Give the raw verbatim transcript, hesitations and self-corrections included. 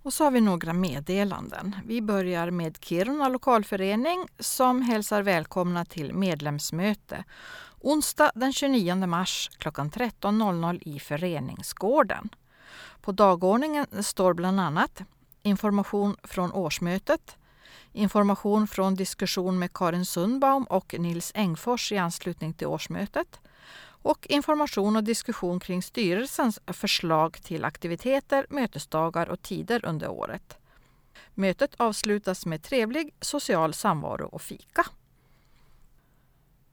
Och så har vi några meddelanden. Vi börjar med Kiruna lokalförening som hälsar välkomna till medlemsmöte. Onsdag den tjugonionde mars klockan tretton noll noll i föreningsgården. På dagordningen står bland annat information från årsmötet, information från diskussion med Karin Sundbaum och Nils Engfors i anslutning till årsmötet och information och diskussion kring styrelsens förslag till aktiviteter, mötesdagar och tider under året. Mötet avslutas med trevlig social samvaro och fika.